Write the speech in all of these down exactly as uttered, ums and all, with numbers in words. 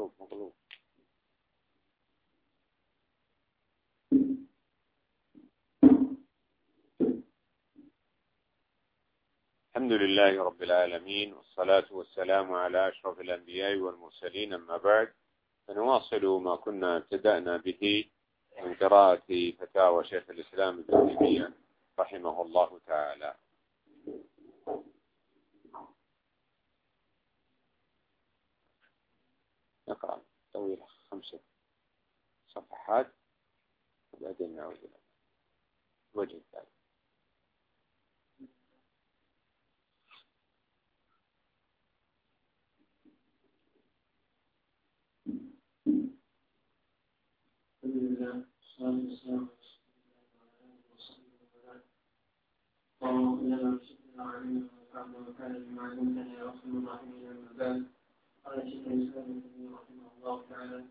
مقلوب مقلوب. الحمد لله رب العالمين، والصلاة والسلام على أشرف الأنبياء والمرسلين، أما بعد، فنواصل ما كنا ابتدأنا به من قراءة فتاوى شيخ الإسلام ابن تيمية رحمه الله تعالى. نقرأ طويلة خمسة صفحات وبعدين نعود إلى الوجه الثالث. قال شيخ الإسلام ابن تيمية رحمه الله تعالى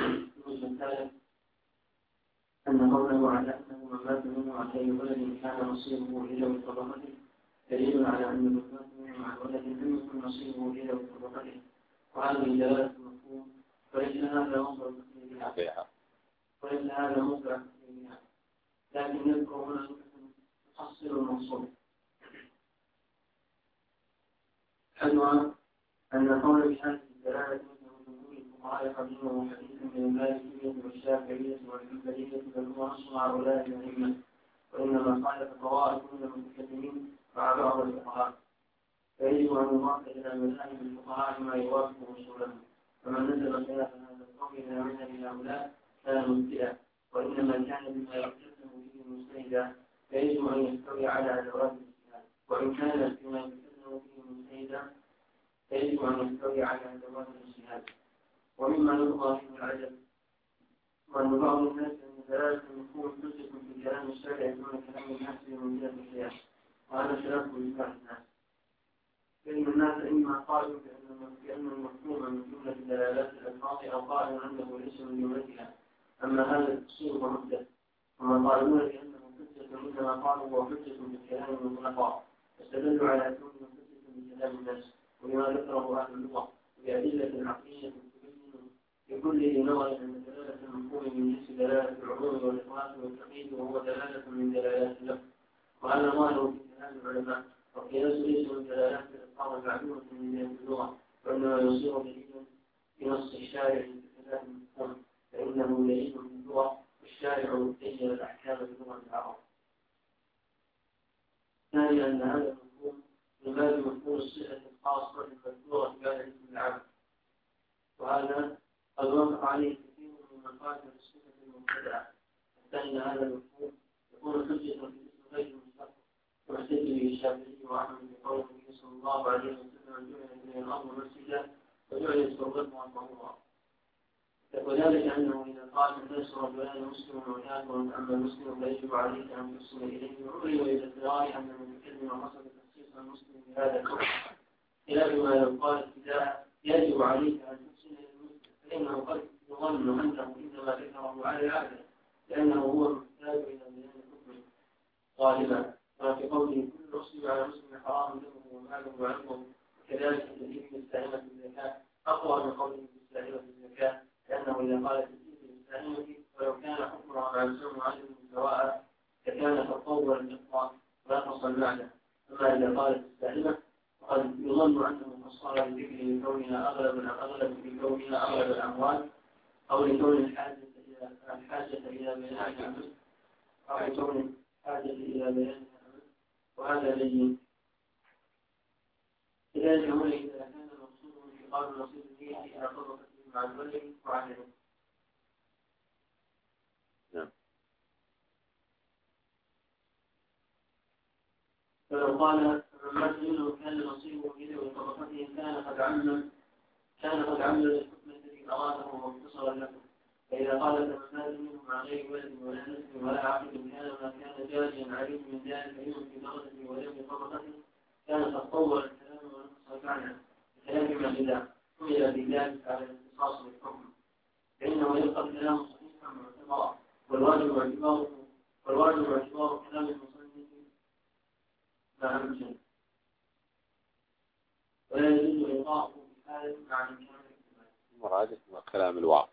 أن قوله على أنه من مات منه عن أي ولد كان نصيبه إلى طبقته دليل على أن من مات منه عن ولد لم يكن نصيبه إلى طبقته، وهذه دلالة مفهوم، وليس هذا مصدر بها وليس هذا مصدر بها، لكن يذكر هنا تحصل المقصود. حلوة أن قول بهذه الدلالة من جمهور الفقهاء قديما وحديثا من المالكية والشافعية والحنبلية، بل هو نص هؤلاء الأئمة، وإنما خالف طوائف من المتكلمين مع بعض الفقهاء، فيجب أن نضاف إلى مذاهب الفقهاء ما يوافق أصولهم، فمن نسب خلاف هذا القول إلى مذهب هؤلاء كان مبتدعا، وإنما كان بما يلتزم به مجتهدا، فيجب أن يستوي على أدوات الاجتهاد، وإن كان بما يلتزم به مجتهدا فيجب أن يستوي على أدوات الاجتهاد. ومما يبقى من العجب وأن بعض الناس أن دلالة المفهوم تثبت في كلام الشارع دون كلام الناس من جهة القياس، وهذا خلاف إجماع الناس، فإن الناس إما قالوا بأن المفهوم من جملة دلالات الألفاظ أو قالوا أنه ليس من جملتها، أما هذا التفسير محدث، وما قالون بأنه حجة إنما قالوا هو حجة بالكلام مطلقا، فاستدلوا على كونه حجة بكلام الناس وما ذكره أهل اللغة بأدلة عقلية تبين لكل ذي نظر أن دلالة المفهوم من جنس دلالة العموم والإخلاص والتقييد، وهو دلالة من دلالات اللفظ، وهذا ظاهر في كلام العلماء، والقياس ليس من دلالات الألفاظ المعلومة من جهة اللغة، وإنما يصير دليلا بنص الشارع بكلام المفهوم، فإنه دليل من اللغة، والشارع بين الأحكام بلغة العرب. ثانيا أن هذا المفهوم من باب مفهوم الصفة الخاصة المذكورة في هذا الاسم العام، وهذا قد وافق عليه كثير من مقاصد الصفة المبتدعة، حتى إن هذا المفهوم يكون حجة في الاسم غير المشتق، واحتج به الشافعي وأحمد بقول النبي صلى الله عليه وسلم جعل من الأرض مسجدا وجعلت تربتها طهورا، وذلك أنه إذا قال الناس رجلان مسلم وكافر، أما المسلم فيجب عليك أن تحسن إليه، وعلم إلى اضطرار أن المتكلم قصد تخصيص المسلم بهذا الحكم، خلاف ما لو قال ابتداء يجب عليك أن تحسن إلى المسلم، فإنه قد يظن أنه إنما ذكره على العادة، لأنه هو المحتاج إلى بيان الحكم غالبا، وفي قوله كل مسلم على مسلم حرام دمه وماله وعرضه، وكذلك تدريب السائمة الزكاة أقوى من قوله بالسائمة الزكاة، لأنه إذا قال تدريب السائمة ولو كان حكمها مع السلم عليه سواء فكان تطور الإقرار ولا تصل معنا، أما إذا قالت السائمة وقد يظن أنه فصل لذكر لكونها أغلب أغلب لكونها أغلب الأموال، أو لكون الحاجة إلى الحاجة إلى بيان العمل، أو لكون الحاجة إلى بيان العمل، وهذا لين. كذلك هنا إذا كان المقصود من انتقال النصيب فيه إلى طبقة مع الولي وعدله. نعم. فلو قال فمن مات منه كان نصيبه إلى طبقته كان قد عمل كان قد عمل الحكم الذي أراده واختصر له، فإذا قال فمن مات منه مع غير ولد ولا نسل ولا عقد كان ما كان جاريا عليه من ذلك يوم في درجته ولم طبقته كان قد طور الكلام ونقص معنى بكلام ما إذا حمل بذلك على الاختصاص بالحكم، فإنه يبقى الكلام صحيحا معتبرا، والواجب اعتباره والواجب اعتبار كلام المصنف مع أمثل، ولا يجوز إلقاؤه بحال مع إمكان الاحتمال. مرادف مع كلام الواقع،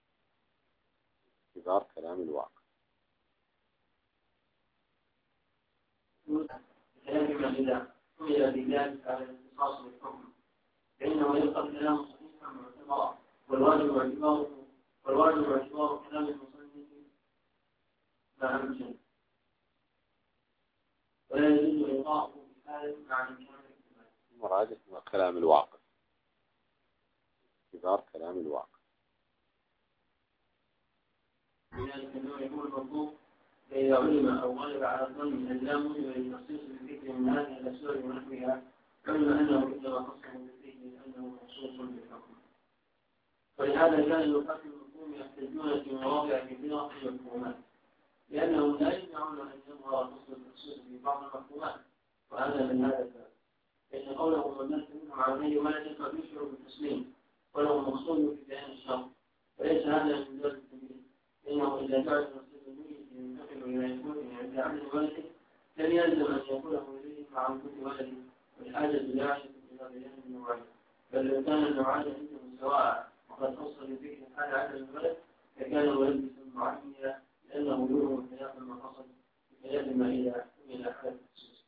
اعتبار كلام الواقع. كلام إذا حمل بذلك على الاختصاص بالحكم فإنه يبقى الكلام صحيحا معتبرا، والواجب اعتباره والواجب اعتبار كلام المصنف مع الجن، ولا يجوز إلقاؤه بحال مع إمكان الاحتمال. مرادف مع كلام الواقع، اعتبار كلام الواقع. لذلك أنه يكون المطلوب فإذا علم أو غلب على الظن أن لا موجب للتخصيص بالذكر من هذه الأسباب ونحوها، علم أنه إنما خصه بالذكر لأنه مخصوص بالحكم. ولهذا كان الوفاة المفهوم يحتجون في مواضع كثيرة في المفهومات، لأنهم لا يمنعون أن يظهر فصل التخصيص في بعض المفهومات، وهذا من هذا الباب. فإن قوله ومن منكم عن غير ولد قد يشعر بالتسليم وله مقصود في بيان الشر، وليس هذا من باب التمييز، لأنه إذا جعل نصيب الميت ينتقل إلى يكون عند عدم ولده لم يلزم أن يقوله إليه مع وجود ولده، والحاجة داعية إلى بيان النوعين. بل لو كان النوعان عندهم سواء وقد خص بذكر حال عدم الولد فكان ملبسا معينا، لأنه يوهم خلاف ما حصل بخلاف ما إلى إلى حالة الخصوص.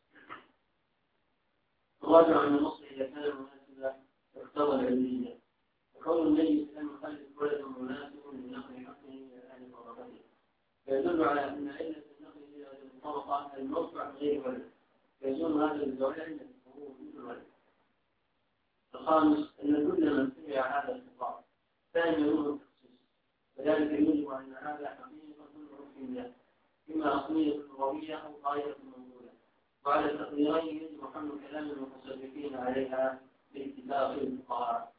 الراجع عن النص إذا كان مناسبا اقتضى العلمية، وقول النبي صلى الله عليه وسلم ولد مناسب لنقل حقه إلى أهل طبقته، فيدل على أن علة النقل إلى هذه الطبقة الموت عن غير ولد، فيزول هذا الزوال علة وهو وجود الولد. الخامس أن كل من سمع هذا الخطاب فهم يوم التخصيص، وذلك يجب أن هذا حقيقة عرفية إما أصلية لغوية أو غاية موجودة، وعلى التقديرين يجب حمل كلام المتصرفين عليها باتفاق الفقهاء.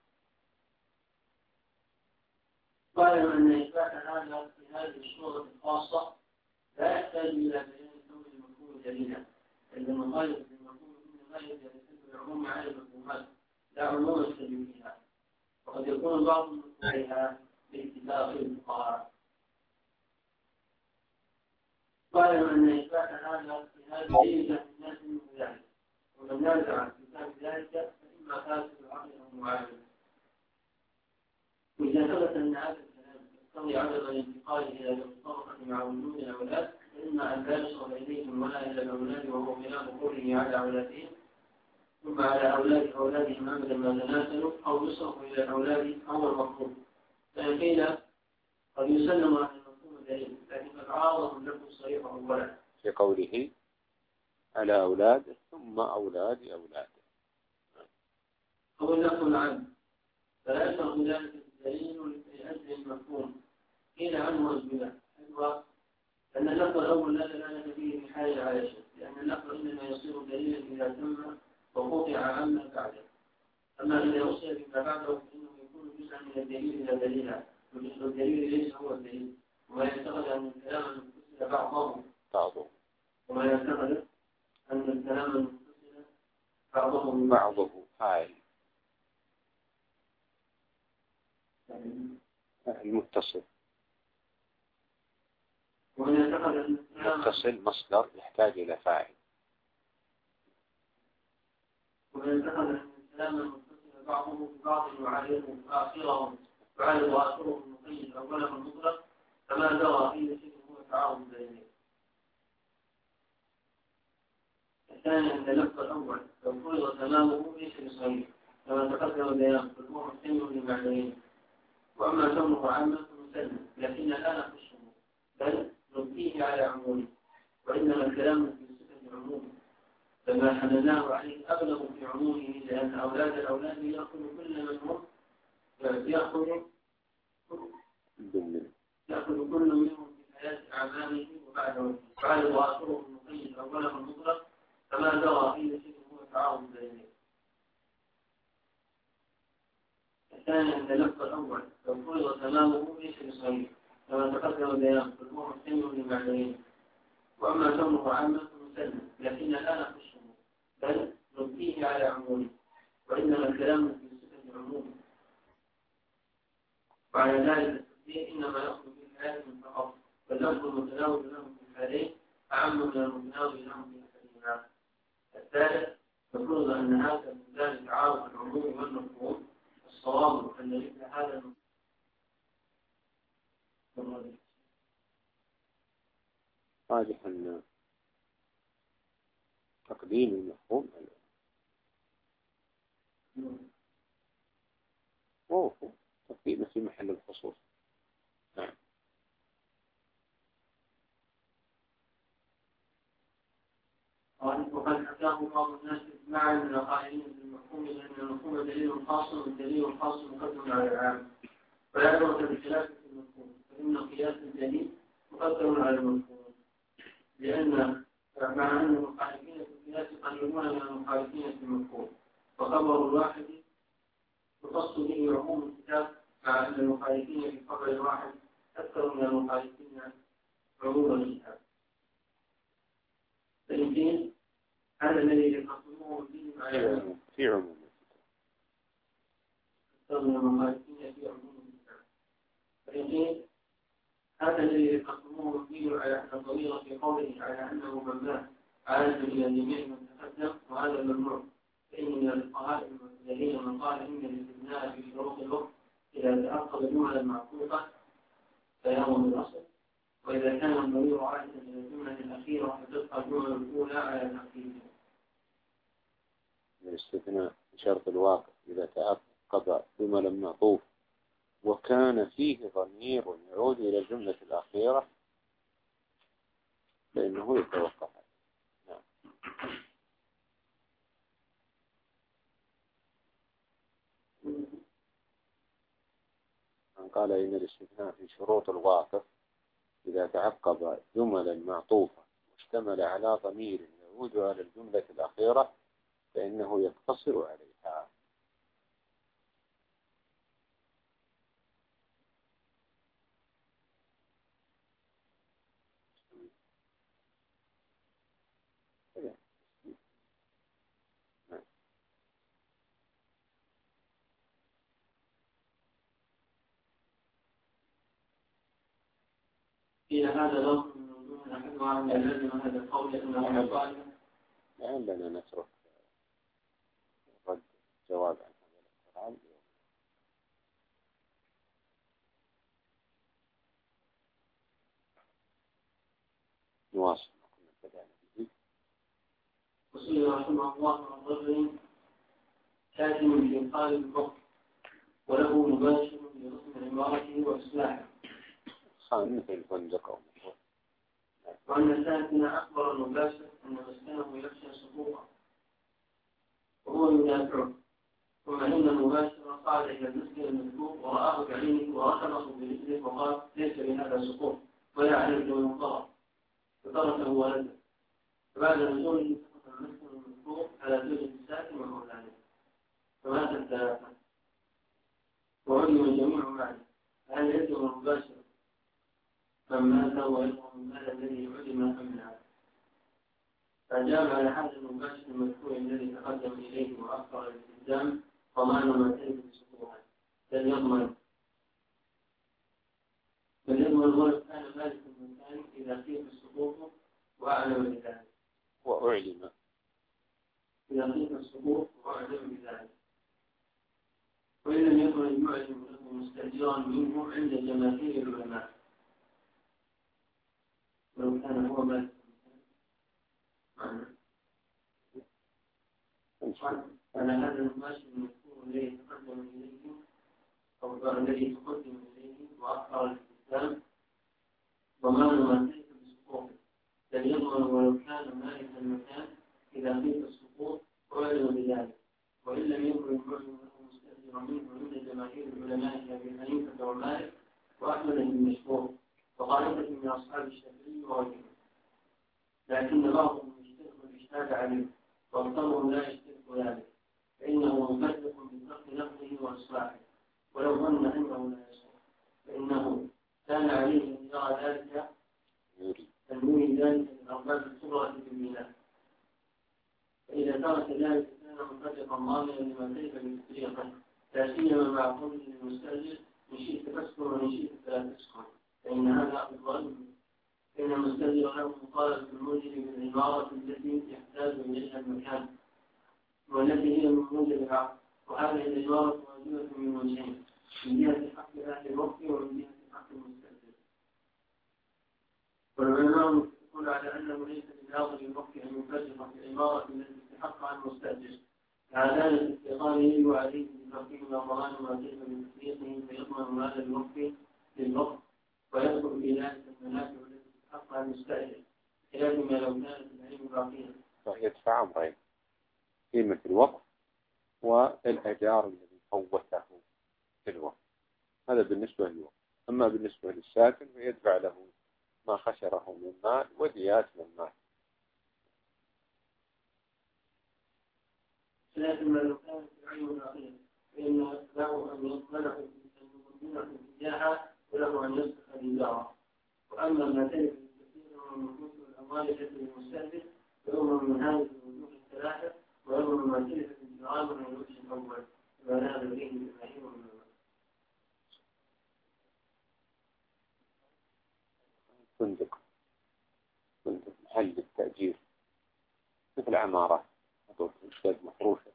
واعلم أن إثبات هذا في هذه الصورة الخاصة لا يحتاج إلى بيان كون المفهوم دليلا، بل المخالف للمفهوم إنما يدل العموم على المفهومات لا عموم يستدل فيها، وقد يكون بعض عليها باتفاق الفقهاء. واعلم أن إثبات هذا في هذه دليل الناس من ذلك، ومن نازع في ذلك فإما فاسد العقل أو معالج. وإذا ثبت أن هذا الكلام يقتضي عدم الانتقال إلى الطبقة مع وجود الأولاد، فإما أن لا يصل إليهم ولا إلى الأولاد وهو خلاف قوله على أولادهم ثم على أولاد أولادهم أبدا ما تناسلوا، أو يصرف إلى الأولاد أو المفهوم. فإن قيل قد يسلم عن المفهوم دليل، لكن قد عارضه اللفظ الصريح أولا في قوله على أولاد ثم أولاد أولاد، أو اللفظ العام، فلا يصرف ذلك الدليل لأجل المفهوم. قيل عنه أجملة أيضا أن اللفظ الأول لا دلالة فيه في حال العايشة، لأن اللفظ إنما يصير دليلا إذا تم وقطع عما بعده، أما إذا وصل بما بعده فإنه يكون جزءا من الدليل إلى دليلا، وجزء الدليل ليس هو الدليل، وما يعتقد أن الكلام المتصل بعضه بعضه وما يعتقد أن الكلام المتصل بعضه بعضه فاعل المتصل، ومن يعتقد أن الكلام المتصل مصدر يحتاج إلى فاعل، ومن يعتقد أن الكلام المتصل بعضه ببعض يعارضه آخره يعارض آخره المقيد أوله المطلق، فما جرى أي شيء هو تعارض بينه. الثاني أن اللفظ الأول لو فرض تمامه ليس بصحيح كما تقدم بيان، بل هو محتمل لمعنيين، وأما كونه عاما فمسلم، لكن لا نخصه بل نبقيه على عمومه، وإنما الكلام في صفة عموم فما حملناه عليه أبلغ في عمومه، لأن أولاد الأولاد يأخذ كل من هم يأخذ يأخذ كل منهم في حياة أعمامه وبعده، وعلى آخره المقيد أوله المطلق، فما جرى أي شيء هو تعارض بينه. الثاني أن اللفظ الأول لو فرض تمامه ليس بصحيح كما تقدم بيان، بل هو محتمل لمعنيين، وأما كونه عاما فمسلم، لكن لا نخصه بل نبقيه على عمومه، وإنما الكلام في صفة عموم، وعلى ذلك التفسير إنما يأخذ في الحياة فقط، فاللفظ المتناول لهم في الحالين أعم من المتناول لهم في الحالين. الثالث نفرض أن هذا من ذلك تعارض العموم والمفهوم الصواب أن مثل هذا راجح أن تقديم المفهوم أوه تقديمه في محل الخصوص. نعم. وقد حكاه بعض الناس اجماعا من القائلين بالمفهوم لأن المفهوم دليل خاص والدليل الخاص مقدم على العام، ولا عبرة بخلاف المفهوم، فإن قياس الدليل مقدم على المفهوم، لأن مع أن المخالفين في القياس قريبون من المخالفين في المفهوم، وخبر الواحد يخص به عموم الكتاب، مع أن المخالفين في خبر الواحد أكثر من المخالفين عموم الكتاب. فإن هذا الذي يقصدوه به في عموم الكتاب أكثر من المخالفين في عموم الكتاب. فإن هذا الذي يقصدوه به على أن الضمير في قوله على أنه مبنى عادة إلى جميع من تقدم، وهذا ممنوع. فإن من الفقهاء الذين من قال إن الاستثناء في شروط الوقت إذا تأخر الجملة المعقوفة فيهم الأصل، وإذا كان الضمير عادة إلى الجملة الأخيرة فتبقى الجملة الأولى على تقديمها. الاستثناء في شرط الواقع إذا تعقب جملا معطوف وكان فيه ضمير يعود إلى الجملة الأخيرة فإنه يتوقف. نعم. من قال إن الاستثناء في شروط الواقع إذا تعقب جملا معطوفة واشتمل على ضمير يعود على الجملة الأخيرة فإنه يقتصر عليها. في هذا لفظ من وجوه نحن عن لازم هذا القول أنه يقال لعلنا نترك رد جواب عن هذا الكلام. نواصل ما كنا بدأنا به. وصلى رحمه الله عن رجل كاتم بإنقاذ الوقت وله مباشر لرسم عمارته وإصلاحه. خان مثل الفندق أو مثل. وأن الساكن أخبر المباشر أن مسكنه يخشى سقوطه وهو يدافعه، ثم إن المباشر صعد إلى المسكن المسبوق ورآه بعينه وركضه برجله وقال ليس بهذا سقوط ولا عليك من ضرر، فتركه ولده. فبعد نزوله سقط المسكن المسبوق على زوجة الساكن ومولانه فمات الثلاثة وعلم الجميع معه. هل يلزم المباشر من مات ويلزم المال الذي علم أمنع؟ فأجاب على هذا المباشر المذكور الذي تقدم إليه وأخر الاستخدام ضمان ما تلك بسطوها، بل يضمن بل يضمن ولو كان مالك المكان إذا خيف السقوط وأعلم بذلك. وأعلم إذا خيف السقوط وأعلم بذلك. وإن لم يكن المعلم له مستأجرا منه عند جماهير العلماء ولو كان هو مالك المكان. أنا هذا المباشر المذكور الذي تقدم إليه أو الذي تقدم إليه وأخر الاستخدام ضمان ما تلك بسقوطه، بل يضمن ولو كان مالك المكان إذا خيف السقوط وأعلم بذلك. وإن لم يكن المعلم له مستأجرا منه عند جماهير العلماء كأبي حنيفة ومالك وأحمد بن مشهور وطائفة من أصحاب الشافعي وغيرهم، لكن بعضهم يشترك الإشهاد عليه وأكثرهم لا يشترك ذلك، فإنه مفرق بترك نقله وإصلاحه ولو ظن أنه لا يصح، فإنه كان عليه أن يرى ذلك تنوي ذلك للأرباب الكبرى في البناء، فإذا ترك ذلك كان مفرقا ضامنا لما كيف بالطريقة، لا سيما مع قوله للمستأجر إن شئت تسكن وإن شئت فلا تسكن، فإن هذا أفضل. فإن المستأجر له مطالبة المنزل بالعمارة التي يحتاج إليها المكان والتي هي من موجب العقد، وهذه العمارة واجبة من وجهين، من جهة حق أهل الوقت ومن جهة حق المستأجر. والعلماء متفقون على أنه ليس لناظر الوقت أن يفرق في العمارة التي استحق عن المستأجر، كعدالة الاستيقان يجب عليه بتقديم ضمان ما كيف من تفريقه فيضمن هذا الوقت للوقت ويدخل في ذلك المنافع التي استحقها المستأجر، خلاف ما لو كانت العلم باقيا. يدفع أمرين: قيمة الوقت والأجار الذي فوته في الوقت. هذا بالنسبة للوقت. أما بالنسبة للساكن فيدفع له ما خسره من مال وديات من مال. لكن ما لو كانت العلم باقيا فإن له أن يقبله من إياها وله أن يصدق الإدارة. وأما ما تلف الكثير من النفوس والأموال التي للمستأجر فهو من هذه الوجوه الثلاثة، ويظهر ما تلف الإدارة من الوجه الأول وما نال فيه بالمعين من فندق فندق محل للتأجير مثل عمارة أستاذ مفروشة.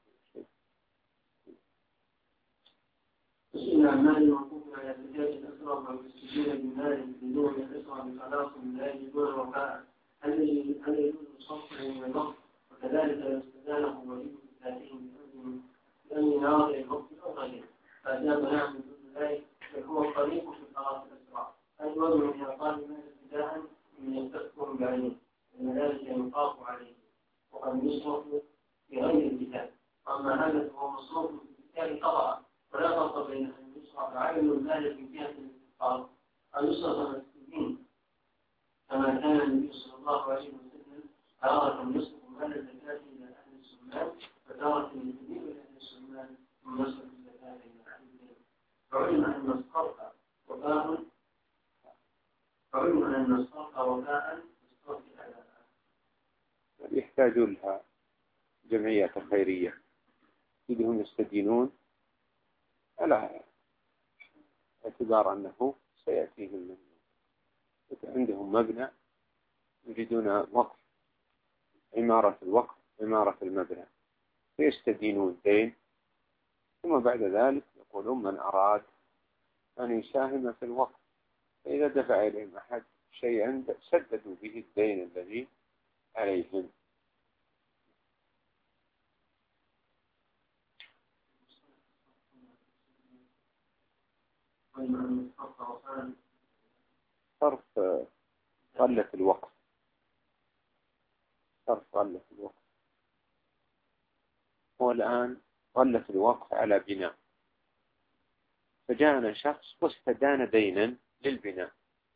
إن أعمال الموقوف على ارتكاب الأسرى والمستجير بالمال بدون الأسرى بخلاص لا يجدون وفاء، هل يجوز صرفه من الوقت؟ وكذلك لو استدانه وجود ذاتهم بأمن ناظر الوقت أو غيره فأجاب نعم من دون ذلك فهو الطريق في خلاص الأسرى أجود من إعطاء المال ابتداء من يستكبر بعينه، لأن ذلك ينقاط عليه وقد يصرف في غير الكتاب. أما هذا فهو مصروف في الكتاب طبعا، ولا فرق بين أن يصرف عين المال في جهة الاستقرار أو يصرف مسكين كما كان النبي صلى الله عليه وسلم تارة يصرف مال الزكاة إلى أهل السمان وتارة يجيب إلى أهل السمان ثم يصرف الزكاة إلى أهل الدين. فعلم أن الصرف وفاء فعلم أن الصرف وفاء بالصرف على يحتاجون لها جمعيات خيرية يدهم يستدينون على اعتبار أنه سيأتيهم من عندهم مبنى يريدون وقف عمارة الوقف عمارة المبنى فيستدينون دين، ثم بعد ذلك يقولون من أراد أن يساهم في الوقف فإذا دفع إليهم أحد شيئا سددوا به الدين الذي عليهم. صرف قلة الوقف صرف قلة الوقف هو الآن قلة الوقف على بناء، فجاءنا شخص واستدان دينا للبناء،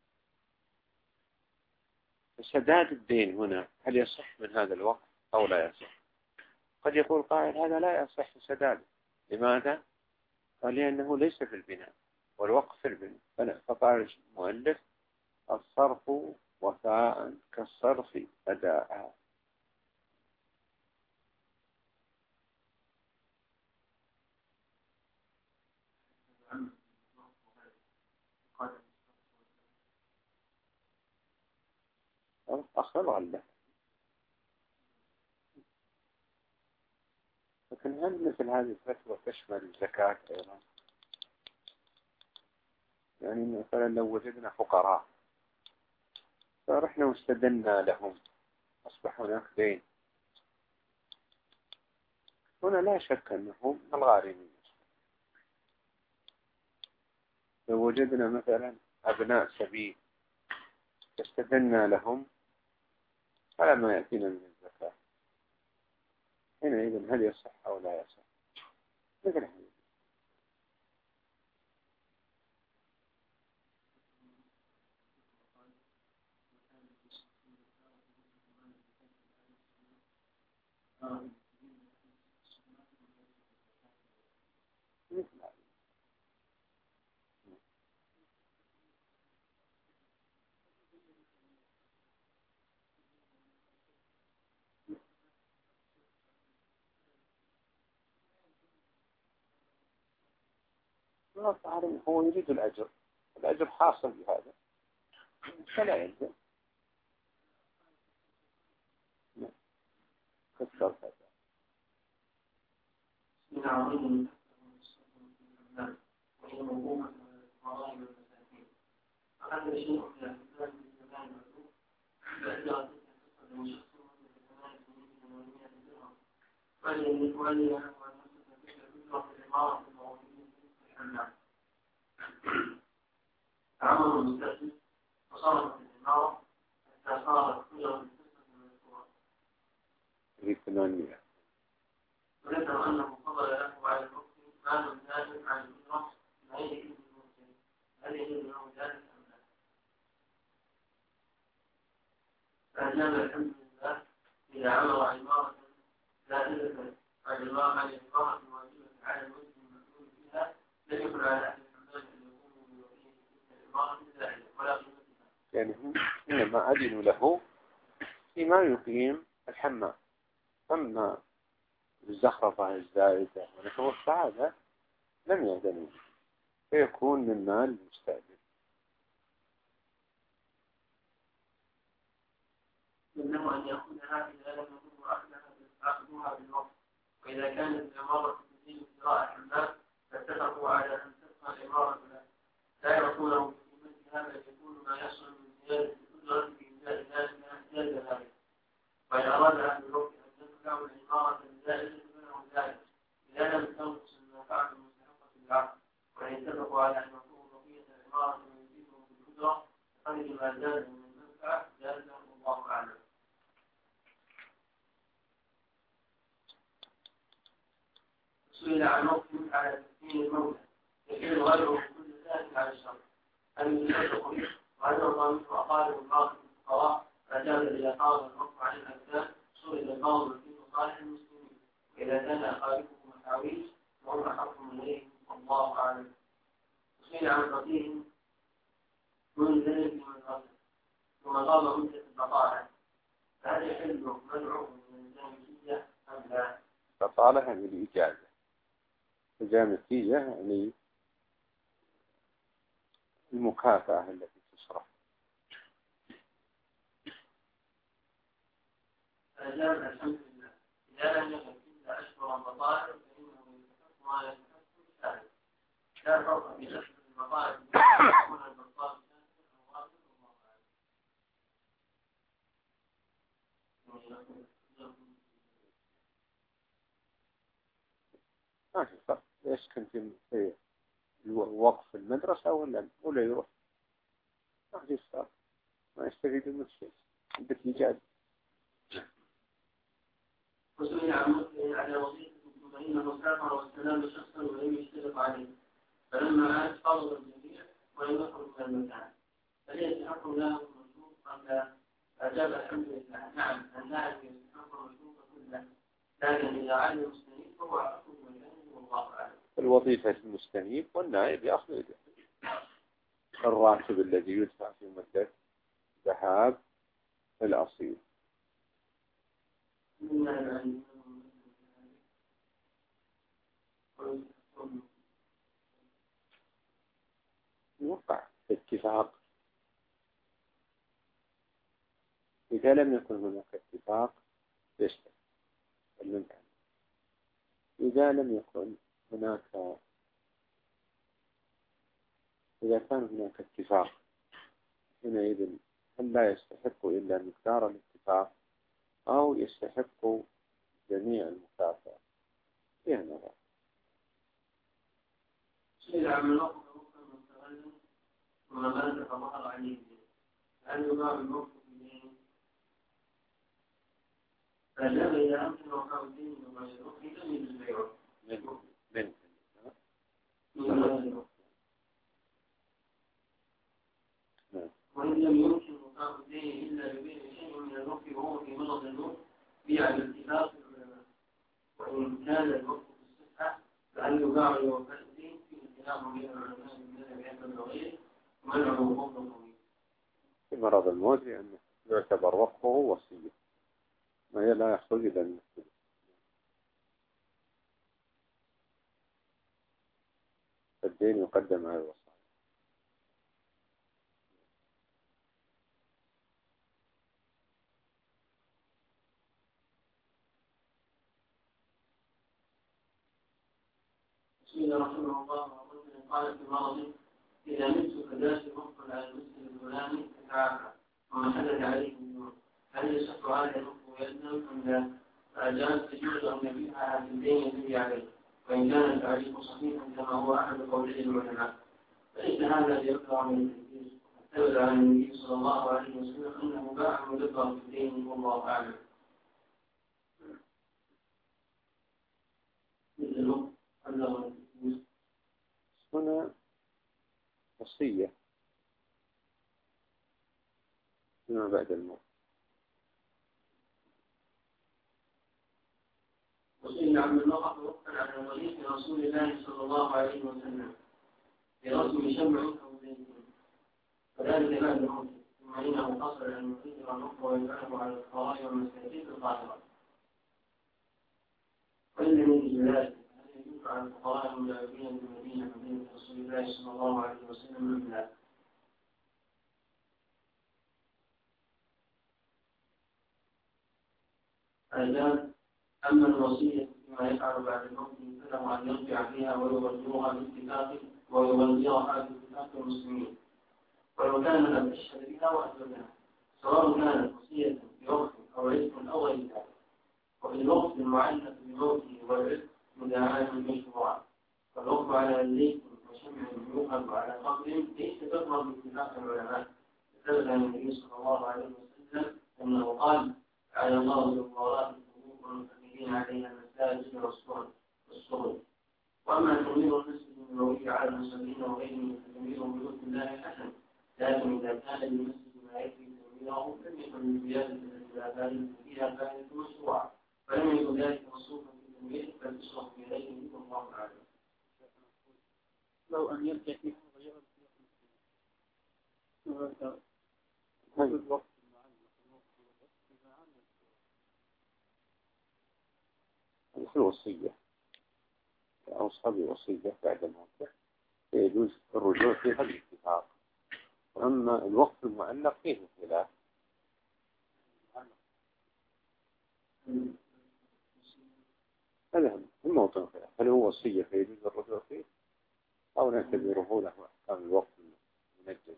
فسداد الدين هنا هل يصح من هذا الوقف أو لا يصح؟ قد يقول قائل هذا لا يصح سداده. لماذا؟ قال لأنه ليس في البناء والوقف في البناء. فقال المؤلف الصرف وفاء كالصرف أداء. أخذ عنه. لكن هل مثل هذه الفتوى تشمل الزكاة أيضا؟ يعني مثلا لو وجدنا فقراء فرحنا واستدنا لهم أصبح هناك دين، هنا لا شك أنه الغارمين. لو وجدنا مثلا أبناء سبيل استدنا لهم على ما يأتينا من الزكاة، حينئذ هل يصح أو لا يصح؟ مثل هذا. هو يريد الأجر، الأجر حاصل بهذا فلا يلزم. كثر هذا. هي موقوفة مظاهر المساكين فهذا شيء من الاحتفال بالزمان المعروف فإذا تصل من شخص مثل ثمان سنين ثمانية درهم ولي له أن يصل تلك الأجرة في العمارة الموجودة في الحمام عمل المستأجر وصارت العمارة حتى صارت أجرة القسمة من الصور في ثمانية وذكر أنه فضل له على الوقت مال زاد عن الأجرة غير إذن المسلم هل يجب له ذلك أم لا؟ فأجاب الحمد لله إذا عمر عمارة زائدة عن العمارة الواجبة على المسلم المسؤول فيها لم يكن على أهل الحمام أن يقوموا بوقيه تلك العمارة زائدة ولا قيمتها. يعني إنما أذنوا له فيما يقيم الحمام، أما الزخرفة الزائدة ونحو هذا لم يأذنوا فيكون من مال المستأجر. إنه أن يأخذها إذا لم يكن أخذها بالوقت، وإذا كانت العمارة تزيد شراء الحمام فاتفقوا على أن تبقى العمارة له لا يعطونه بقيمتها بل يكون ما يحصل من زيادة الأجرة بإنزال ذلك زاد ذلك، وإن أراد أهل الوقت أن يدفعوا العمارة الزائدة منهم ذلك إذا لم تنقص المنفعة المستحقة بالعقد، وإن اتفقوا على أن يكون بقية العمارة ويزيدهم بالأجرة فخرج ما زاد من المنفعة زاد والله أعلم. سئل عن وقت على تسكين الموتى يحل غيره كل ذلك على الشرط هل يصدق به وهل الله منه أقارب الباقي الفقراء فجاز إذا قام الحكم عن الأبدان سئل الباطل في مصالح المسلمين وإذا كان أقاربكم محاويج وهم أحق من غيرهم والله أعلم. سئل عن قتيل من ذلك من الأصل ثم قام مدة البطالة فهل يحل منعه من الجامعية أم لا؟ بطالة يعني الإجازة، الجامعية يعني المكافأة التي تصرف. فأجاب الحمد لله إذا لم يكن إلا أشهر بطالة فإنه يستحق ما يستحق الثالث لا فرق بين أشهر البطالة يكون البطالة ما في فرق، ليش كنت في الوقف في المدرسة ولا ولا يروح ما في فرق، ما يستفيد من شيء عندك إيجاد. وسئل عن مسلم على وظيفة فإنه سافر واستلام شخصا ولم يشترط عليه فلما عاد فرض الجميع ولم يخرج من المكان فهل يستحق له المشروط أم لا؟ أجاب الحمد لله نعم النائب يستحق المشروط كله لكن إذا عاد المستنيب فهو أحق مكانه والله أعلم. الوظيفة المستنيب والنائب يأخذ الراتب الذي يدفع في مدة ذهاب الأصيل. يوقع اتفاق، إذا لم يكن هناك اتفاق يشترك المنع، إذا لم يكن هناك إذا كان هناك اتفاق حينئذ هل لا يستحق إلا مقدار الاتفاق أو يستحق جميع المكافأة فيها نظر. سئل عن الوقت وقتا مستغلا وما مات فظهر عليه هل يباع الوقت بدين؟ فأجاب إذا أمكن وقع الدين وما يروح لم يجوز بيعه من من وإن لم يمكن وقع الدين إلا ببيع شيء من الوقت وهو في مرض الموت بيع باتفاق العلماء، وإن كان الوقت في الصحة فهل يباع لوفاة الدين في الكلام بين العلماء من بهذا وغيره ومنعه فضل طويل. في مرض الموت لأنه يعتبر وقفه وصية ما لا يخرج إلى المسجد. الدين يقدم على الوصايا. بسم الله الرحمن الرحيم. قال في الماضي إذا مت فداس مخبر على المسجد الفلاني فتعافى وما حدث عليه النور هل يصح هذا المخبر ويلزم أم لا؟ فأجاز تجوز أن يبيعها في الدين الذي عليه وإن كان التعريف صحيحا كما هو أحد قولي العلماء فإن هذا يطلع من التكليف ثبت عن النبي صلى الله عليه وسلم أنه باع مدبر في الدين والله أعلم. هنا وصية فيما بعد الموت. وسئل عن المرأة وقفا على طريق رسول الله صلى الله عليه وسلم برسم شمع أو زيت وذلك بعد موته ثم إنه قصر أن يقدر النقطة ويفعله على الفقراء والمساكين الظاهرة وإن لم يجد ذلك هل يجوز على الفقراء المجاورين بالمدينة مدينة رسول الله صلى الله عليه وسلم أم لا؟ أيضا أما الوصية فيما يفعل بعد الموت فله أن يرجع فيها ويوزعها باتفاق ويوزعها باتفاق المسلمين ولو كان لم يشهد بها وأسلمها سواء كانت وصية بوقت أو رزق أو غير ذلك وفي الوقت المعلق بموته والرزق مداعاة مشروعة فالوقف على الليل وشمع يوقف على قبر ليس تقرب باتفاق العلماء ثبت عن النبي صلى الله عليه وسلم أنه قال على الله بالقرارات والمسلمين عليها المساجد والصغر وأما تنوير المسجد النبوي على المصلين وغيرهم فتنوير بيوت الله حسن لكن إذا كان للمسجد ما يكفي تنويره لم يكن لزيادة الآثار فيها فائدة مشروعة فلم يكن ذلك مصروفا في تنويره بل تشرف في غيره والله أعلم. لو أن يرجع فيها غير الوقت مثل الوصية أوصى بوصية بعد الموت يجوز الرجوع فيها بالاتفاق. وأما الوقت المعلق فيه خلاف هذا الموطن خلاف هل هو وصية فيجوز الرجوع فيه أو نعتبره له أحكام الوقت المنجز.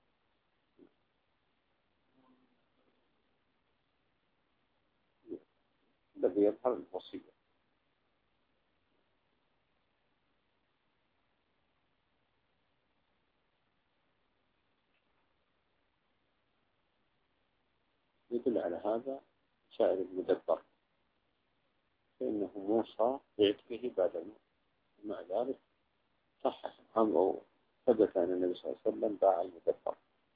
الذي يظهر الوصية. يدل على هذا شاعر المدبر فإنه موصى بعتقه بعد الموت ومع ذلك صح أمره ثبت أن النبي صلى الله عليه وسلم باع المدبر.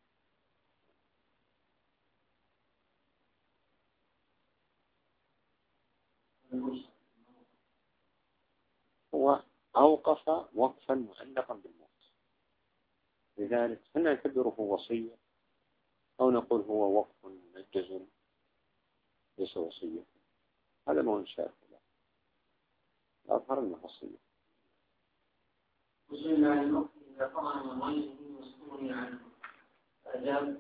هو أوقف وقفا معلقا بالموت لذلك هل نعتبره وصية أو نقول هو وقف منجز ليس وصية. هذا ما هو شاف لا أظهر أنه وصية. وسئل عن الوقت إذا طمع من غيره واستغني عنه فأجاب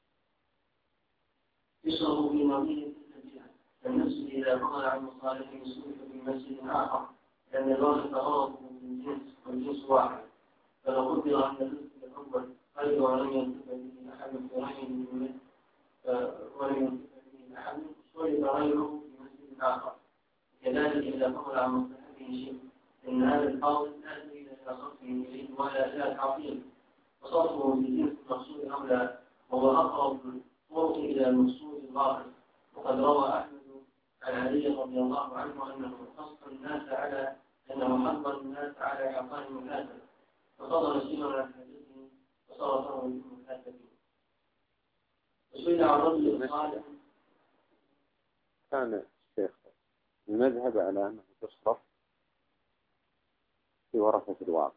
يشرب في نظير الجهة كالنفس إذا طمع عن مصالح مسلوك في مسجد آخر لأن الواقع تغرضه من جنس والجنس واحد فلو قدر أن الرزق الأول خير ولم ينتفع به أحد في غيره من ولم ينتفع به أحد صلب غيره في مسجد آخر كذلك إذا فضل عن مصلحته شيء إن هذا الفاضل لا دليل إلى صرفه إليه ولا لا تعطيل وصرفه بجنس المقصود أولى وهو أقرب الطرق إلى المقصود الظاهر وقد روى أحمد عن علي رضي الله عنه أنه قصد الناس على أنه حضر الناس على إعطاء المكاتب ففضل شيئا عن حديثه وصرفه للمكاتبين. وسئل عن رجل صالح كان الشيخ المذهب على أنه تصرف في ورثة الواقع.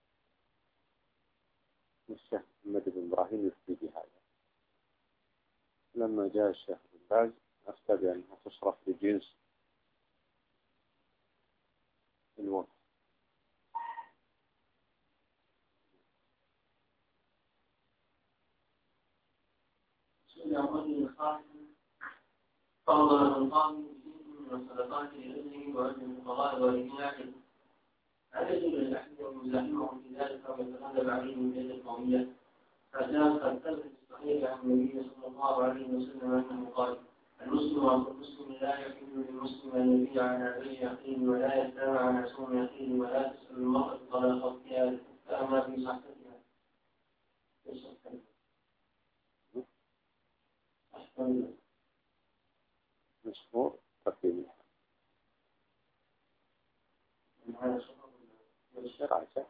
الشيخ محمد بن إبراهيم يفتي بهذا لما جاء الشيخ بن باز أفتى بأنها تصرف لجنس الوقت. سئل عن رجل صالح فرض له القاضي بجنس من الصدقات لأجله وأجل الفقراء والرجال هل يجوز للأحد أن يزاحمهم في ذلك أو يتغلب عليهم بيد القومية؟ فجاء قد ثبت الصحيح عن النبي صلى الله عليه وسلم أنه قال: المسلم والمسلم لا يحل للمسلم أن يبيع على بيع أخيه ولا يستمع على سوم أخيه ولا تسأل المرأة طلاق اختها فأما في صحتها. مشهور تقييم الشرع سهل.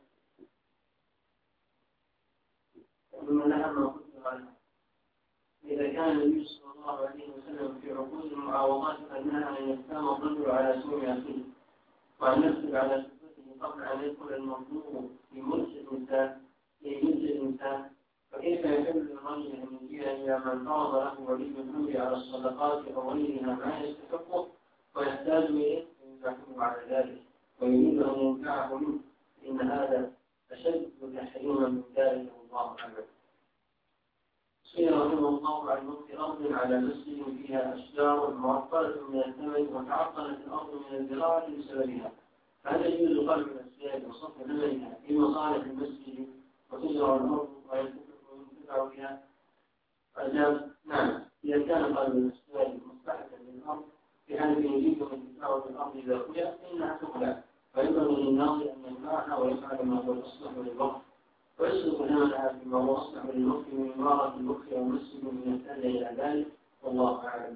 إذا كان النبي صلى الله عليه وسلم في عقود المعاوضات فإنها أن يقتام الرجل على سوء أخيه وأن يكتب على صفته قبل أن يدخل المطلوب في ملك الإنسان في ملك الإنسان، فكيف يحل للرجل أن يجيء إلى من فرض له ولي الأمور على الصدقات أو غيرها ما يستحقه ويحتاج إليه فينفعه على ذلك ويريد أن ينفعه منه، إن هذا أشد تحريما من ذلك والله أعلم. سئل رحمه الله عن وقت أرض على مسجد فيها أشجار معطلة من الثمن وتعطلت الأرض من الزراعة بسببها، فهل يجوز قلب الأسباب وصف ثمنها في مصالح المسجد وتزرع الأرض وينتفع بها؟ فأجاب: نعم، إذا كان قلب الأسباب مصلحة للأرض بحيث يجيب الانتفاع بالأرض إذا قلت فإنها تقلع، فينبغي للناظر أن ينفعها ويفعل ما هو الأصلح للوقت ويسلك ثمنها فيما هو أصلح للوقت من إمارة الوقت أو مسجد من يحتاج إلى ذلك والله أعلم.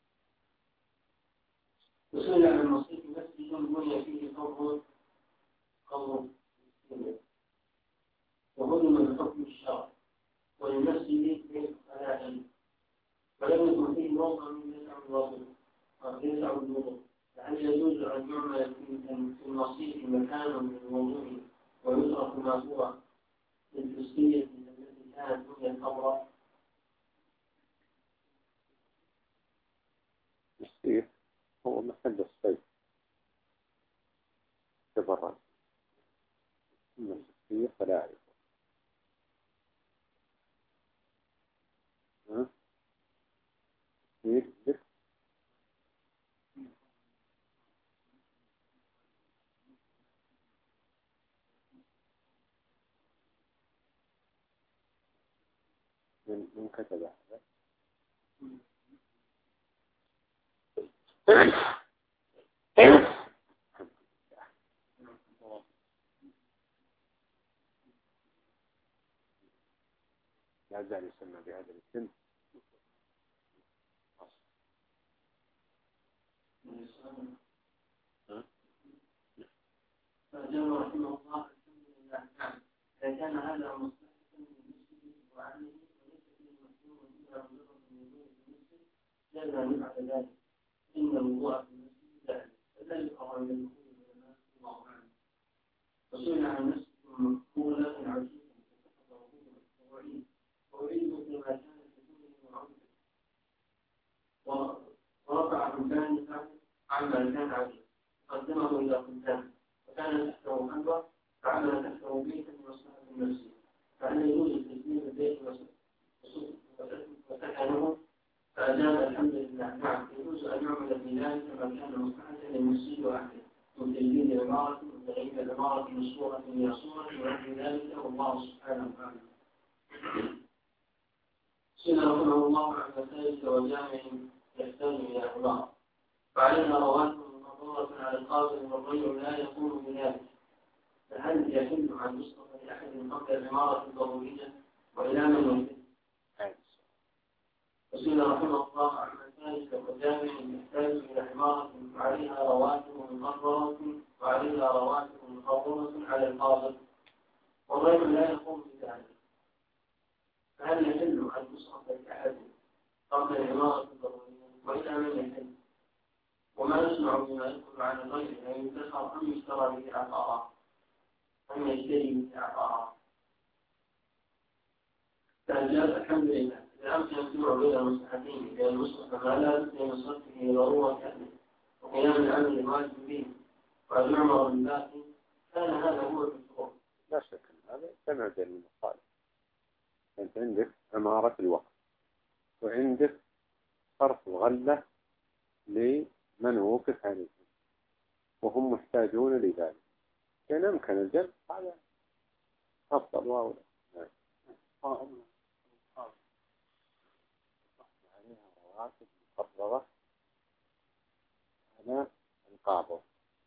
وسئل عن مصير مسجد بني فيه قبر قبر وهدم بحكم الشرع وللمسجد بيت صلاة ولم يكن فيه موضع يسع الوضوء يسع الوضوء، فهل يجوز أن يعمل في المصير مكان من الوضوء ويترك ما هو للجزئية التي كانت بني القبر؟ السيف هو محل الصيد تبرد، أما السيف فلا أعرف. ها؟ السيف من من كتب هذا؟ لا زال يسمى بهذا الاسم. فأجاب رحمه الله: الحمد لله، نعم، إذا كان هذا مصلحة للمسجد وعليه وليس فيه مسلم إلا مجرد من وجود المسجد جاز أن يفعل ذلك، إن الوضوء في المسجد ذلك فذلك أمر من دخول العلماء الله أعلم. وسئل عن مسجد مقبولة عجيبة فسقط وجوده وعيد وعيد مثل ما كان في كله وعود ورفع حمدان عما كان عجيب قدمه إلى قدام وكان تحته حلوة فعمل تحته بيتا لمصلحة المسجد، فهل يجوز تسليم البيت وسكنه؟ فأجاب: الحمد لله، نعم، يجوز أن يعمل في ذلك ما كان مصلحة للمسجد وأهله من تجديد عمارة وتغيير العمارة من صورة إلى صورة ونحو ذلك والله سبحانه وتعالى. سئل رحمه الله عن مساجد وجامع يحتاج إلى عمارة فعليها رواتب مقرورة على القاصر والرجل لا يقوم بذلك، فهل يحل عن مصطفى لأحد قبل العمارة الضرورية وإلى من يحل؟ وسئل رحمه الله عن مساجد وجامع يحتاج إلى عمارة وعليها رواتب مقررة وعليها رواتب مقررة على القاصر والرجل لا يقوم بذلك، فهل يحل عن مصطفى لأحد قبل العمارة الضرورية وإلى من يحل؟ وما يسمع بما يدخل على الغير أن يدخر أم يشترى به عقارا أم يشتري به عقارا؟ فأجاب: الحمد لله، إذا أمكن الجمع بين المصلحتين بين المصلحة ما لا بين صرفه ضرورة كاملة وقيام العمل الواجب به والمعمر الباقي كان هذا هو المشروع. لا شك أن هذا يجتمع بين المصالح. أنت عندك عمارة الوقت وعندك صرف الغلة لمن وقف عليهم وهم محتاجون لذلك، إن أمكن الجمع هذا أفضل وأولى. نعم. عليها رواتب مقررة على القابض.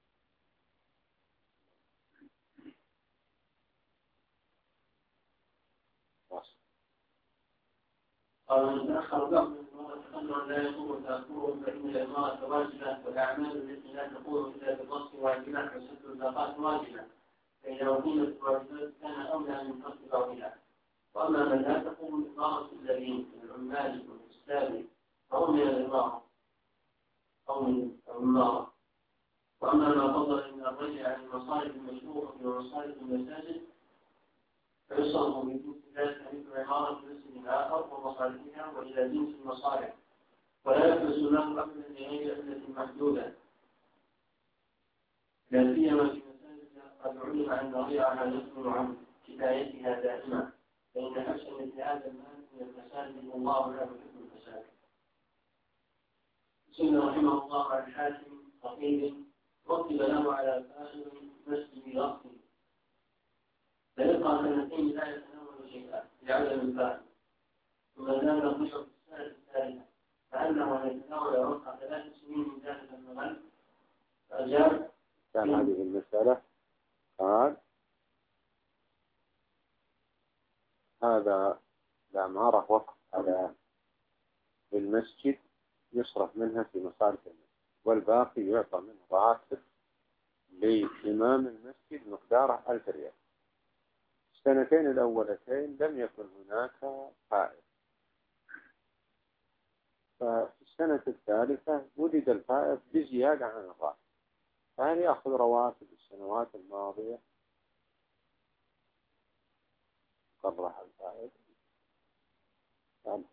قال من تأخر بعض من المرة أمرا لا يقوم تأخره فإن الإمارة واجبة والأعمال التي لا تقوم إلا بالنص واجبة وسد الزكاة واجبة فإذا أقيمت الواجبات كان أولى من فصل بعضها. وأما من لا تقوم الإمارة إلا به من العمال والكساب فهو من الإمارة أو من العمارة. وأما ما فضل من الرجع عن المصارف المشروعة ومصارف المساجد فيصرف من جنس ذلك مثل عمارة مسجد آخر ومصارفها وإلى جنس المصارف ولا يحدث له أبدا لغير علة محدودة لا سيما في مساجد قد علم أن غيرها يصدر عن كفايتها دائما فإن حبس مثل هذا المال من المساجد والله لا يحب الفساد. سئل رحمه الله عن حاكم فقير رتب له على فاخر مسجد رأسه فيبقى سنتين لا يتناول شيئا لعدم الفاعل ثم زاد الرجل في السنة الثالثة فأنه يتناول رقع ثلاث سنين من ذلك المغل فأجاب كان هذه المسألة قال هذا العمارة وقف على المسجد يصرف منها في مصارف المسجد والباقي يعطى منه راتب لإمام المسجد مقداره ألف ريال. السنتين الأولتين لم يكن هناك فائض ففي السنة الثالثة وجد الفائض بزيادة عن الراتب فهل يأخذ رواتب السنوات الماضية قرح الفائض؟ نعم.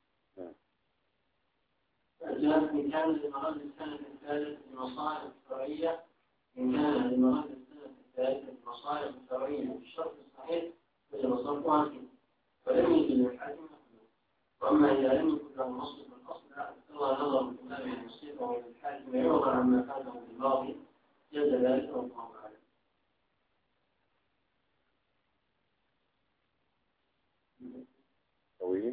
فأجاب إن كان لمغل السنة الثالثة المصارف الشرعية إن كان لمغل السنة الثالثة المصارف الشرعية بالشرط الصحيح فالمصارف واحد ولم يجد للحاكم مخلوق. وأما إذا لم يكن له نص من الأصل فلا نظر الإمام المصير وللحاكم يعوض عما فاته في الماضي جاز ذلك والله أعلم. طويل.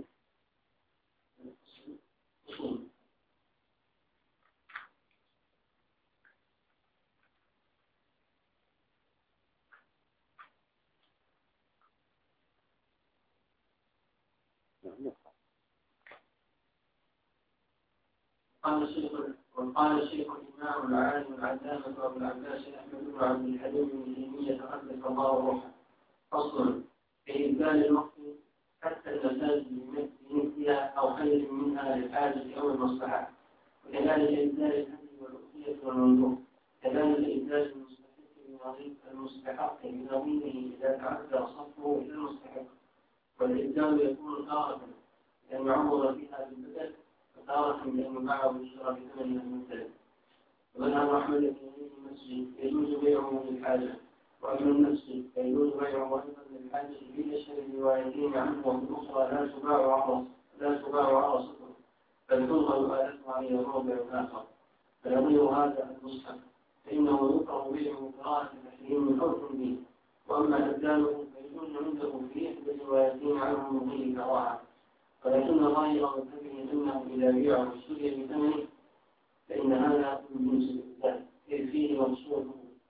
قال الشيخ وقال الشيخ الإمام العالم العلامة أبو العباس أحمد بن عبد الحليم بن تيمية قدس الله روحه فصل في إبدال الوقت حتى المساجد بمثلها أو خير منها للحاجة أو المصلحة وكذلك إبدال الهدي والأضحية والمندوب كذلك إبدال المستحق بنظير المستحق بنظيره إذا تعدى صفه إلى المستحق والإبدال يكون تارة لأن يعوض فيها بالبدل تارة لأنه معه بالشراء بثمنها المختلف. ومذهب أحمد بن المسجد يجوز بيعه للحاجة وأما المسجد فيجوز بيعه أيضا للحاجة في أشهر الروايتين عنه وفي الأخرى لا تباع عرص لا تباع عرصته بل تلغى آلته عليه الربع الآخر فيضيع هذا المصحف فإنه يكره بيعه قراءة تحريم أو تنبيه. وأما أبداله فيجوز عنده في إحدى الروايتين عنه من غير كراهة ولكن ظاهر مذهبه أنه إذا بيعه اشتري بثمنه فإن هذا من جنس الإبدال إذ فيه مقصوده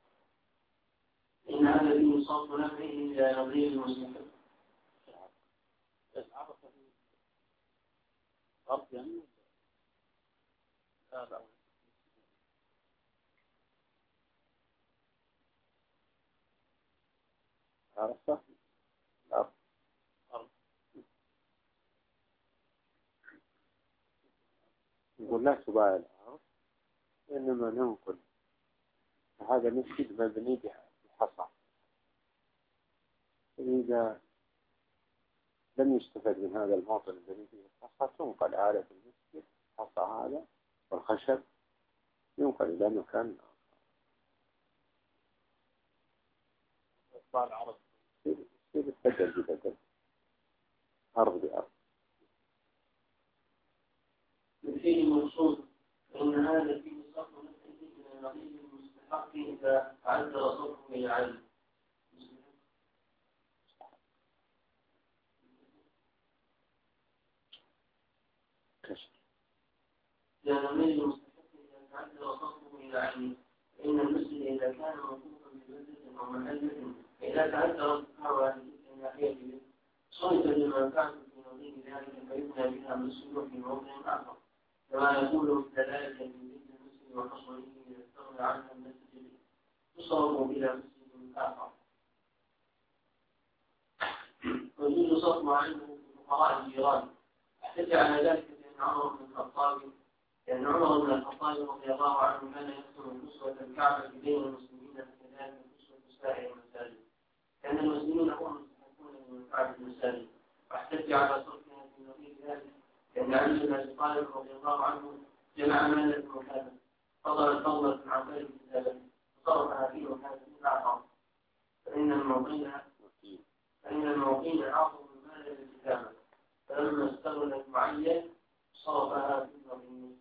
إن هذا فيه صرف نفعه إلى نظير المستحق. عرفت؟ يقول لا تباع الأرض إنما ننقل هذا المسجد مبني بحصى إذا لم يستفد من هذا الموطن المبني به الحصى تنقل آلة المسجد الحصى هذا والخشب ينقل إلى مكان آخر يصير بدل ببدل أرض بأرض. فيه مقصود فإن هذا فيه صرف نفعه إلى نظير المستحق المستحق إذا تعذر صرفه إلى علم. لأن الميل المستحق إذا تعذر صرفه إلى علم، فإن المسلم إذا كان موقوفا ببلدة أو محلة فإذا تعذر استقرار هذه الناحية صرف لمنفعة في نظير ذلك فيبنى بها مسلم في موضع آخر، كما يقول كذلك في بيت المسلم وحصره إذا استغنى عنها المسجد تصرف إلى مسجد آخر. ويجوز صرف علمه في فقراء الجيران. احتج على ذلك بأن عمر بن الخطاب لأن عمر بن الخطاب رضي الله عنه كان يقسم كسوة الكعبة بين المسلمين وكذلك كسوة سائر المساجد، كان المسلمين هم منفعة المساجد. واحتج على صرفها في نظير ذلك لأن علي بن أبي طالب رضي الله عنه جمع مالا مكانه فضل فضلا عن غير كتابه وصرفها في مكانه آخر، فإن الموقين فإن الموقين أعطوا المال للكتابة، فلما استغنت معين صرفها في النظير.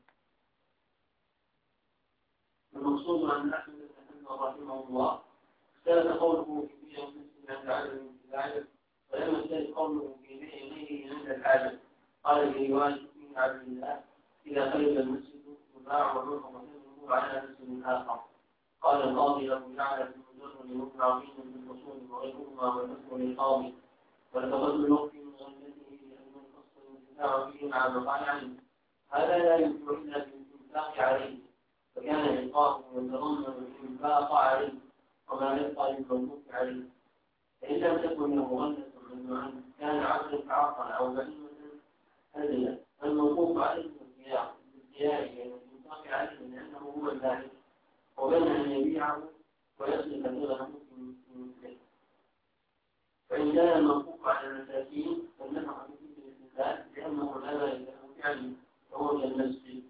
المقصود أن أحمد بن حنبل رحمه الله اختلف قوله في بيع المسلم عند عدم العدم، ولم يختلف قوله في بيع غيره عند العدم. قال في رواية ابن عبد الله إذا خرج المسجد يباع ونوح وسلمه على مسلم آخر. قال القاضي له جعل في مجرد مطلعين بالرسول وغيرهما والحكم للقاضي، ولتبدل الوقت من غلته لأن الفصل الانتفاع فيه مع بقاء عنه، هذا لا يمكن إلا بالانفاق عليه، فكان إلقاؤه يتضمن الإنفاق عليه وما يبقى للمنفوق عليه. فإن لم تكن له غلة ممنوعا كان عبدا تعطل أو بهيمة هديا، الموقوف عليه بالخيار بين الإنفاق عليه لأنه هو الباحث، وبين أن يبيعه ويصرف ثمنه في مثله. فإن كان الموقوف على المساكين فالنفع في الاستدلال لأنه لا ذلك له فعله فهو كالمسجد.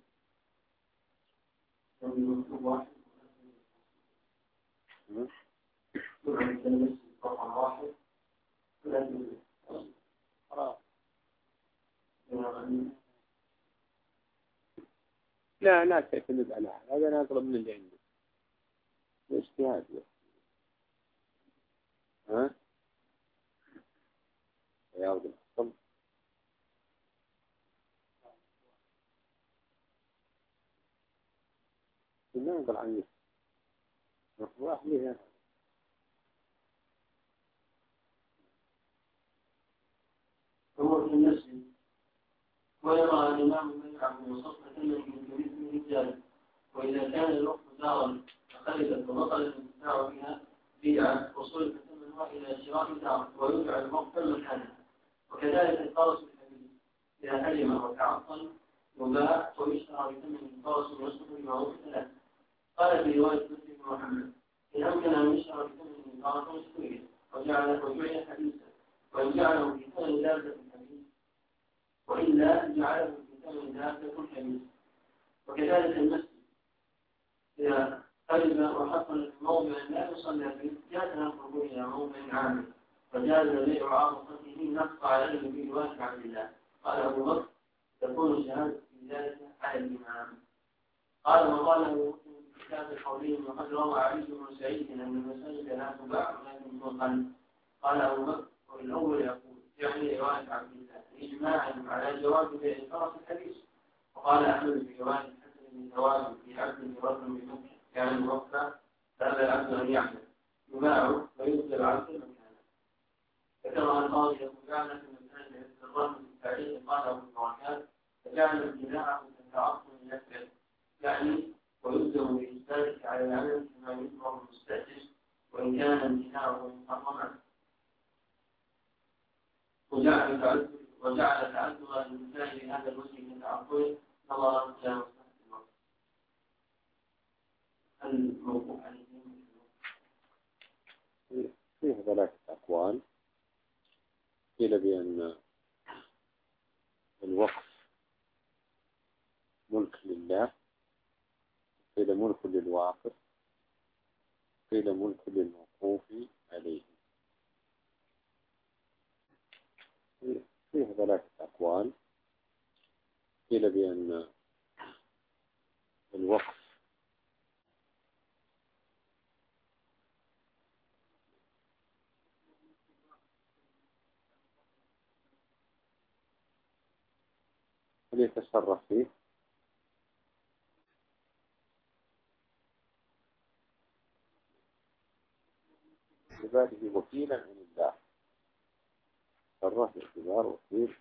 المكتوب واحد كالمسجد رقم واحد لا لا تعتمد على هذا، أنا أطلب من اللي عندي الاجتهاد. ها يا رب الحصل لا نقل عني واحد لها. هو في المسجد ويرى الإمام المنعم وصفة التي يريد الرجال، وإذا كان الوقت دارا فخرجت وبطل الانتفاع بها بيعا وصرف ثمنها إلى شراء دار ويدعى الوقت مكانها. وكذلك الفرس الحديث إذا حلم وتعطل يباع ويشترى بثمن الفرس ويصرف المعروف ثلاث. قال في رواية مسلم محمد إن أمكن أن يشترى بثمن الفرس ويشتريه وجعل وجعل حديثا وإن جعله في ثمن دابة الحديث وإلا جعله في ثمن دابة الحديث. وكذلك المسجد إذا قلب وحصل في موضع لا يصلى فيه جاز نقله إلى موضع عامل، فجاز بيع عاطفته نقص عليه في رواية عبد الله. قال أبو بكر تكون الشهادة في ذلك على الإمام. قال وقاله في كتاب الحولين وقد روى علي بن سعيد أن المساجد لا تباع ولكن تنقل. قال أبو بكر والأول يقول يعني رواية عبد الله إجماعا على جواب بيع الفرس الحديث. وقال أحمد في رواية حسن بن ثواب في عبد رجل بمكة كان موفى فأبى العبد أن يعمل يباع ويبذل عبد مكانه. ذكر القاضي أبو جعل في المساجد الرجل في التاريخ قال أبو البركات فجعل ابتداءه تتعصب يكفر يعني ويلزم بإثباتك على العمل كما يذكر المستأجر وإن كان امتناعه محرما. وجعل تعذر وجعل تعذر الإنسان بهذا الوجه كتعطله نظرا إلى مصلحة الوقت. الموقوف عليه فيه ثلاثة أقوال. قيل بأن الوقف ملك لله، قيل ملك للواقف، قيل ملك للموقوف عليه. فيه ثلاثة أقوال. قيل بأن الوقف يتصرف فيه؟ عباده وكيلا عن الله، تصرف باعتبار وكيل.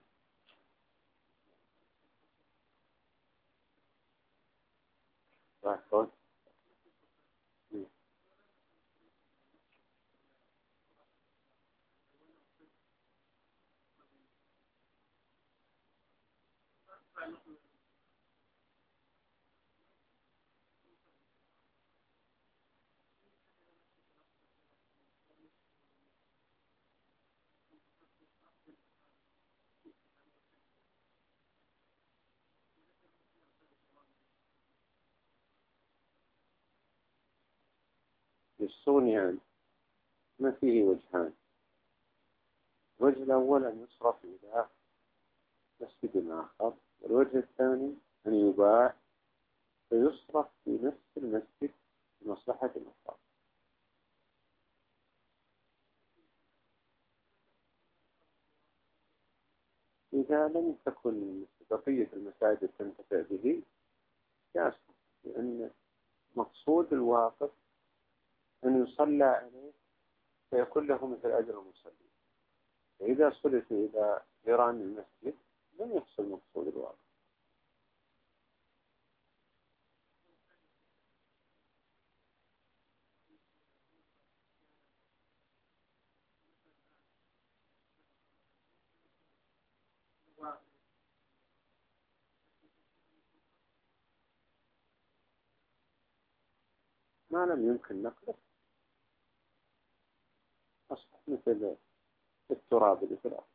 راح الصون يعني ما فيه وجهان. الوجه الأول أن يصرف إلى مسجد آخر، والوجه الثاني أن يباع فيصرف في نفس المسجد لمصلحة الأخرى. إذا لم تكن بقية المساجد تنتفع به يصرف، لأن مقصود الواقف أن يصلى عليه فيكون له مثل أجر المصلي. فإذا صرف إلى جيران المسجد لم يحصل مقصود الواقف. ما لم يمكن نقله أصبح مثل التراب اللي في الأرض.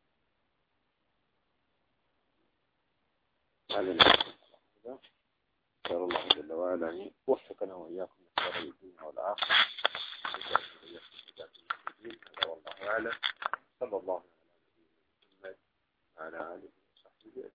هذا نسأل الله جل وعلا أن يوفقنا وإياكم لخير الدنيا والآخرة. هذا والله أعلم. صلى الله على نبينا محمد وعلى آله